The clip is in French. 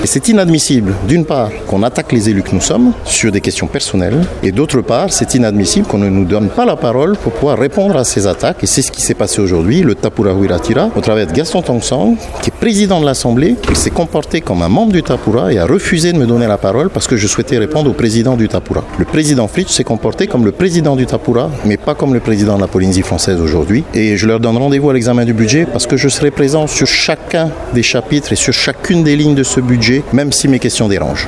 Et c'est inadmissible, d'une part, qu'on attaque les élus que nous sommes sur des questions personnelles, et d'autre part, c'est inadmissible qu'on ne nous donne pas la parole pour pouvoir répondre à ces attaques. Et c'est ce qui s'est passé aujourd'hui. Le Tapura Wiratira, au travers de Gaston Tongson, qui est président de l'Assemblée, il s'est comporté comme un membre du Tapura et a refusé de me donner la parole parce que je souhaitais répondre au président du Tapura. Le président Fritsch s'est comporté comme le président du Tapura, mais pas comme le président de la Polynésie française aujourd'hui. Et je leur donne rendez-vous à l'examen du budget parce que je serai présent sur chacun des chapitres et sur chacune des lignes de ce budget, même si mes questions dérangent.